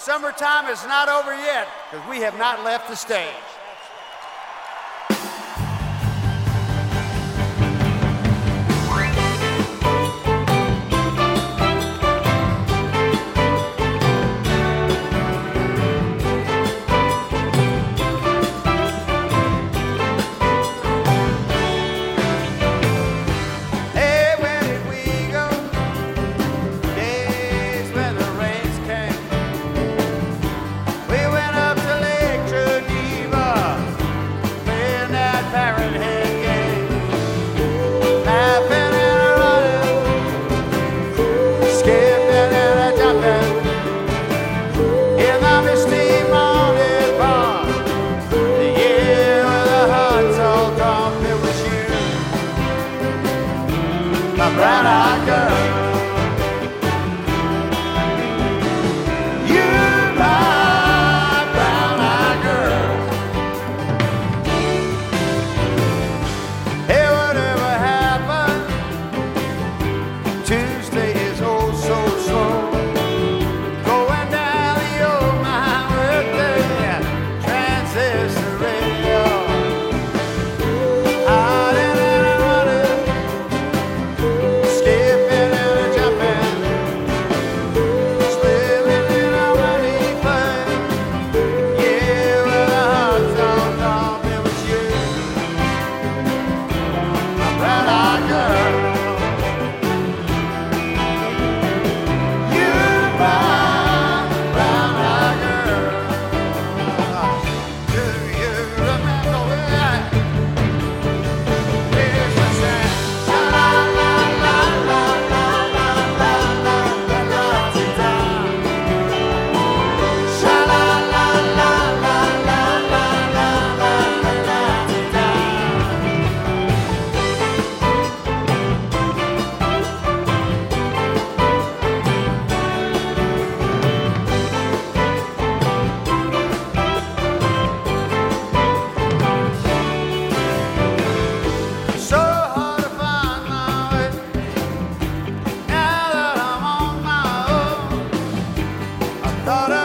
Summertime is not over yet because we have not left the stage. Brown-eyed girl, you're my brown-eyed girl. Hey, whatever happened? Tuesday is oh so slow. Going down the old mine with the transistor radio. Out in and running, skipping and jumping, swimming in a muddy plane. Yeah, with a heart so dumb, it was you, my brown-eyed girl. You're my brown-eyed girl. Do you remember when? Here's the sound. So hard to find my way now that I'm on my own. I thought